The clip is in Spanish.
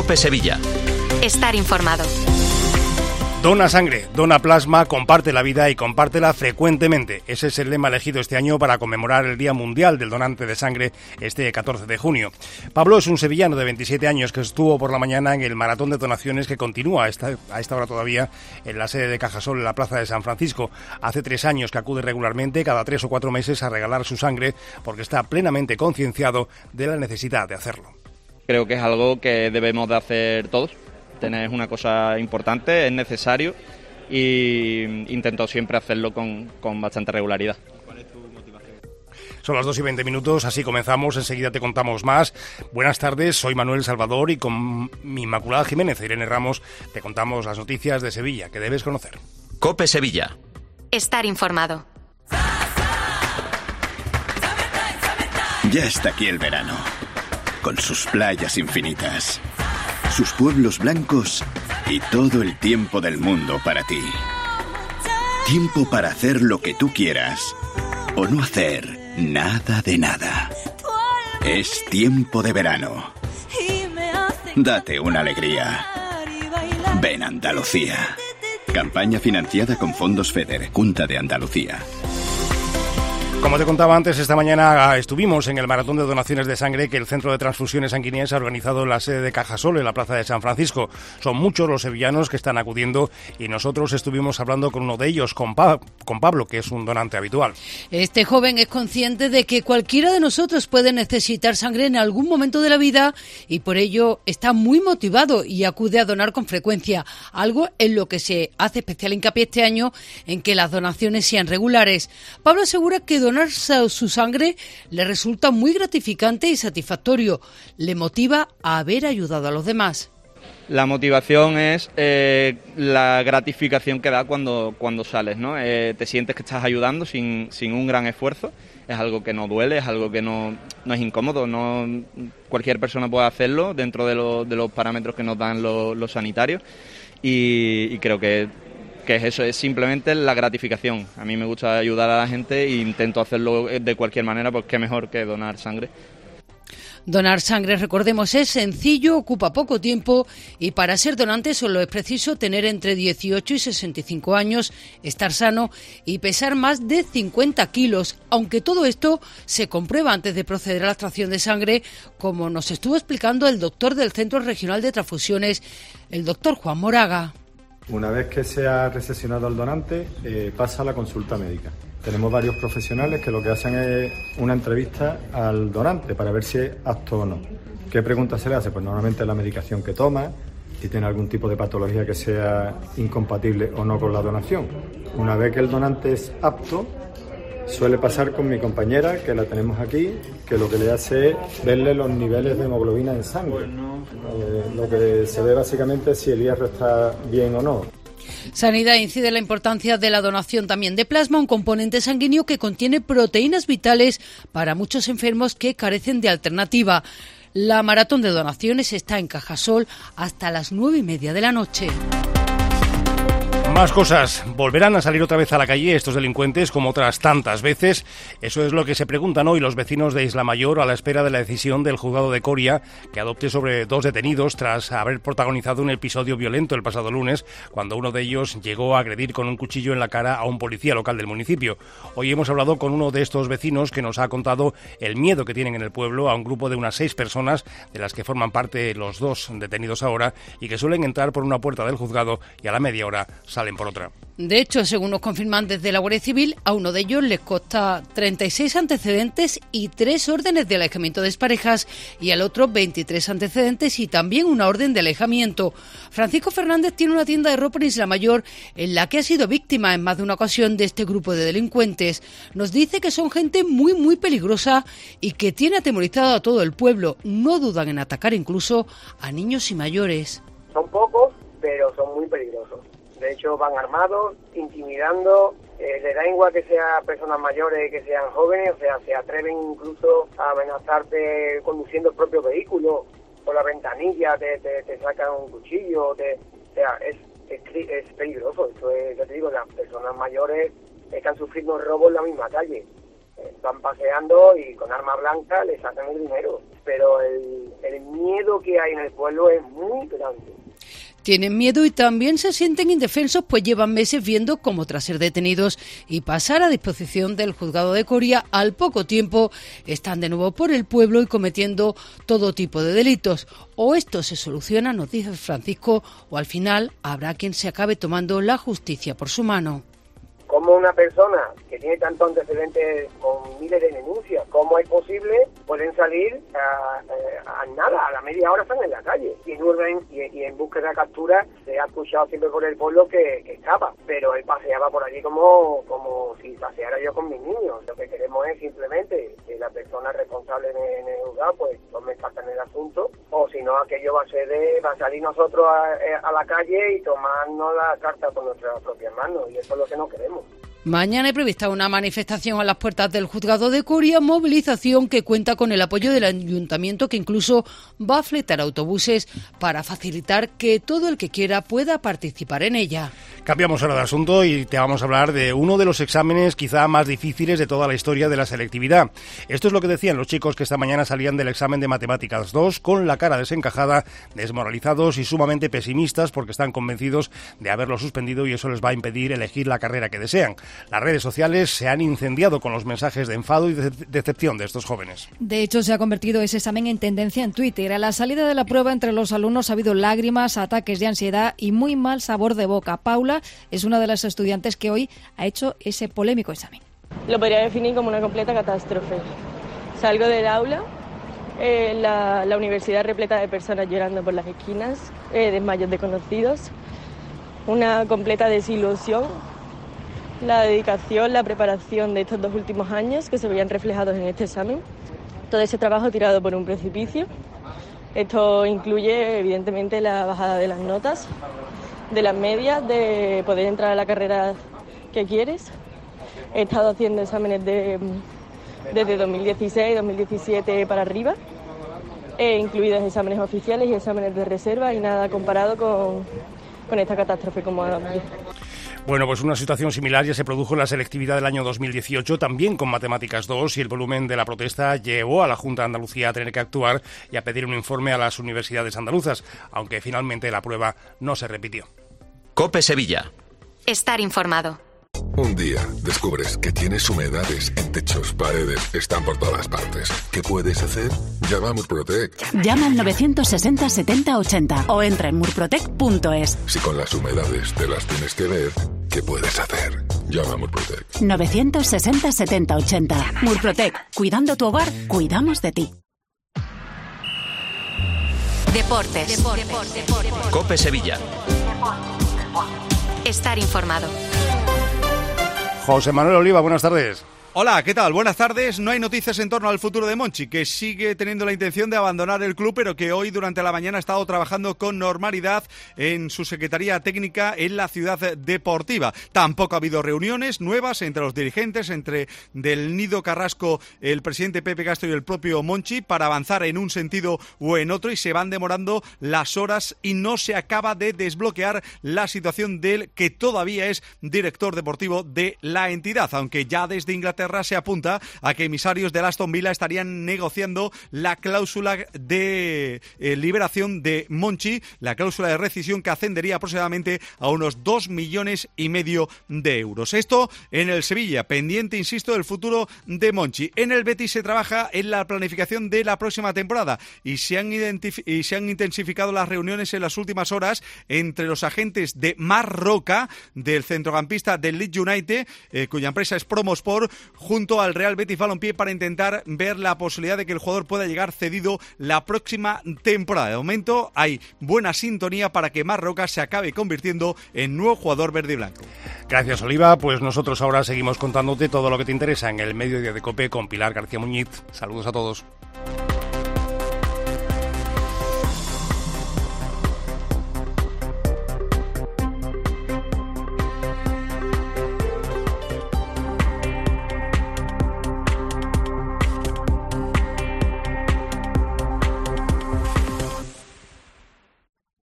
COPE Sevilla. Estar informado. Dona sangre, dona plasma, comparte la vida y compártela frecuentemente. Ese es el lema elegido este año para conmemorar el Día Mundial del Donante de Sangre este 14 de junio. Pablo es un sevillano de 27 años que estuvo por la mañana en el maratón de donaciones que continúa a esta hora todavía en la sede de Cajasol en la Plaza de San Francisco. Hace 3 años que acude regularmente, cada 3 o 4 meses, a regalar su sangre porque está plenamente concienciado de la necesidad de hacerlo. Creo que es algo que debemos de hacer todos. Es una cosa importante, es necesario y intento siempre hacerlo con bastante regularidad. ¿Cuál es tu motivación? Son las 2:20, así comenzamos, enseguida te contamos más. Buenas tardes, soy Manuel Salvador y con mi Inmaculada Jiménez e Irene Ramos te contamos las noticias de Sevilla que debes conocer. COPE Sevilla. Estar informado. Ya está aquí el verano, con sus playas infinitas, sus pueblos blancos y todo el tiempo del mundo para ti. Tiempo para hacer lo que tú quieras o no hacer nada de nada. Es tiempo de verano. Date una alegría. Ven Andalucía. Campaña financiada con fondos FEDER, Junta de Andalucía. Como te contaba antes, esta mañana estuvimos en el maratón de donaciones de sangre que el Centro de Transfusiones Sanguíneas ha organizado en la sede de Cajasol, en la Plaza de San Francisco. Son muchos los sevillanos que están acudiendo y nosotros estuvimos hablando con uno de ellos, con Pablo, que es un donante habitual. Este joven es consciente de que cualquiera de nosotros puede necesitar sangre en algún momento de la vida y por ello está muy motivado y acude a donar con frecuencia, algo en lo que se hace especial hincapié este año en que las donaciones sean regulares. Pablo asegura que donar su sangre le resulta muy gratificante y satisfactorio. Le motiva a haber ayudado a los demás. La motivación es la gratificación que da cuando sales, ¿no? Te sientes que estás ayudando sin un gran esfuerzo. Es algo que no duele, es algo que no es incómodo. No cualquier persona puede hacerlo dentro de los parámetros que nos dan los sanitarios. Y creo que es eso, es simplemente la gratificación. A mí me gusta ayudar a la gente e intento hacerlo de cualquier manera, porque qué mejor que donar sangre. Donar sangre, recordemos, es sencillo, ocupa poco tiempo y para ser donante solo es preciso tener entre 18 y 65 años, estar sano y pesar más de 50 kilos, aunque todo esto se comprueba antes de proceder a la extracción de sangre, como nos estuvo explicando el doctor del Centro Regional de Transfusiones, el doctor Juan Moraga. Una vez que se ha recesionado al donante, pasa a la consulta médica. Tenemos varios profesionales que lo que hacen es una entrevista al donante para ver si es apto o no. ¿Qué preguntas se le hace? Pues normalmente la medicación que toma, si tiene algún tipo de patología que sea incompatible o no con la donación. Una vez que el donante es apto, suele pasar con mi compañera, que la tenemos aquí, que lo que le hace es verle los niveles de hemoglobina en sangre. Lo que se ve básicamente es si el hierro está bien o no. Sanidad incide en la importancia de la donación también de plasma, un componente sanguíneo que contiene proteínas vitales para muchos enfermos que carecen de alternativa. La maratón de donaciones está en Cajasol hasta las 9:30 de la noche. Más cosas. ¿Volverán a salir otra vez a la calle estos delincuentes como otras tantas veces? Eso es lo que se preguntan hoy los vecinos de Isla Mayor a la espera de la decisión del juzgado de Coria que adopte sobre 2 detenidos tras haber protagonizado un episodio violento el pasado lunes cuando uno de ellos llegó a agredir con un cuchillo en la cara a un policía local del municipio. Hoy hemos hablado con uno de estos vecinos que nos ha contado el miedo que tienen en el pueblo a un grupo de unas 6 personas de las que forman parte los 2 detenidos ahora y que suelen entrar por una puerta del juzgado y a la media hora salen por otra. De hecho, según nos confirman desde la Guardia Civil, a uno de ellos les consta 36 antecedentes y 3 órdenes de alejamiento de exparejas y al otro 23 antecedentes y también una orden de alejamiento. Francisco Fernández tiene una tienda de ropa en Isla Mayor en la que ha sido víctima en más de una ocasión de este grupo de delincuentes. Nos dice que son gente muy, muy peligrosa y que tiene atemorizado a todo el pueblo. No dudan en atacar incluso a niños y mayores. Son pocos, pero son muy peligrosos. De hecho, van armados, intimidando, les da igual que sean personas mayores, que sean jóvenes, o sea, se atreven incluso a amenazarte conduciendo el propio vehículo, por la ventanilla, te sacan un cuchillo, o sea, es peligroso. Esto es, ya te digo, las personas mayores están sufriendo robos en la misma calle. van paseando y con arma blanca le sacan el dinero. Pero el miedo que hay en el pueblo es muy grande. Tienen miedo y también se sienten indefensos, pues llevan meses viendo cómo tras ser detenidos y pasar a disposición del juzgado de Coria, al poco tiempo están de nuevo por el pueblo y cometiendo todo tipo de delitos. O esto se soluciona, nos dice Francisco, o al final habrá quien se acabe tomando la justicia por su mano. ¿Cómo una persona que tiene tantos antecedentes con miles de denuncias, cómo es posible, pueden salir a nada, a la media hora están en la calle? Y en búsqueda de captura se ha escuchado siempre por el pueblo que escapa, pero él paseaba por allí como si paseara yo con mis niños. Lo que queremos es simplemente que la persona responsable en el juzgado pues tome carta en el asunto, o si no, aquello va a salir nosotros a la calle y tomarnos la carta por nuestras propias manos, y eso es lo que no queremos. Mañana hay prevista una manifestación a las puertas del juzgado de Coria, movilización que cuenta con el apoyo del ayuntamiento, que incluso va a fletar autobuses para facilitar que todo el que quiera pueda participar en ella. Cambiamos ahora de asunto y te vamos a hablar de uno de los exámenes quizá más difíciles de toda la historia de la selectividad. Esto es lo que decían los chicos que esta mañana salían del examen de Matemáticas 2 con la cara desencajada, desmoralizados y sumamente pesimistas porque están convencidos de haberlo suspendido y eso les va a impedir elegir la carrera que desean. Las redes sociales se han incendiado con los mensajes de enfado y de decepción de estos jóvenes. De hecho, se ha convertido ese examen en tendencia en Twitter. A la salida de la prueba entre los alumnos ha habido lágrimas, ataques de ansiedad y muy mal sabor de boca. Paula es una de las estudiantes que hoy ha hecho ese polémico examen. Lo podría definir como una completa catástrofe. Salgo del aula, la universidad repleta de personas llorando por las esquinas, desmayos de conocidos, una completa desilusión. La dedicación, la preparación de estos 2 últimos años que se veían reflejados en este examen. Todo ese trabajo tirado por un precipicio. Esto incluye, evidentemente, la bajada de las notas, de las medias, de poder entrar a la carrera que quieres. He estado haciendo exámenes desde 2016, 2017 para arriba, incluidos exámenes oficiales y exámenes de reserva, y nada comparado con esta catástrofe como ahora. Bueno, pues una situación similar ya se produjo en la selectividad del año 2018, también con Matemáticas 2, y el volumen de la protesta llevó a la Junta de Andalucía a tener que actuar y a pedir un informe a las universidades andaluzas, aunque finalmente la prueba no se repitió. COPE Sevilla. Estar informado. Un día descubres que tienes humedades en techos, paredes, están por todas partes. ¿Qué puedes hacer? Llama a Murprotec. Llama al 960 70 80 o entra en murprotec.es. Si con las humedades te las tienes que ver, ¿qué puedes hacer? Llama a Murprotec. 960 70 80. Murprotec. Cuidando tu hogar, cuidamos de ti. Deportes. COPE Sevilla. Estar informado. José Manuel Oliva, buenas tardes. Hola, ¿qué tal? Buenas tardes. No hay noticias en torno al futuro de Monchi, que sigue teniendo la intención de abandonar el club, pero que hoy durante la mañana ha estado trabajando con normalidad en su secretaría técnica en la ciudad deportiva. Tampoco ha habido reuniones nuevas entre los dirigentes, entre del Nido Carrasco, el presidente Pepe Castro y el propio Monchi, para avanzar en un sentido o en otro, y se van demorando las horas y no se acaba de desbloquear la situación del que todavía es director deportivo de la entidad, aunque ya desde Inglaterra se apunta a que emisarios del Aston Villa estarían negociando la cláusula de liberación de Monchi, la cláusula de rescisión que ascendería aproximadamente a unos 2,5 millones de euros. Esto en el Sevilla, pendiente, insisto, del futuro de Monchi. En el Betis se trabaja en la planificación de la próxima temporada y se han intensificado las reuniones en las últimas horas entre los agentes de Marc Roca, del centrocampista del Leeds United, cuya empresa es Promosport, junto al Real Betis Balompié, para intentar ver la posibilidad de que el jugador pueda llegar cedido la próxima temporada. De momento hay buena sintonía para que Marc Roca se acabe convirtiendo en nuevo jugador verde y blanco. Gracias, Oliva. Pues nosotros ahora seguimos contándote todo lo que te interesa en el Mediodía de COPE con Pilar García Muñiz. Saludos a todos.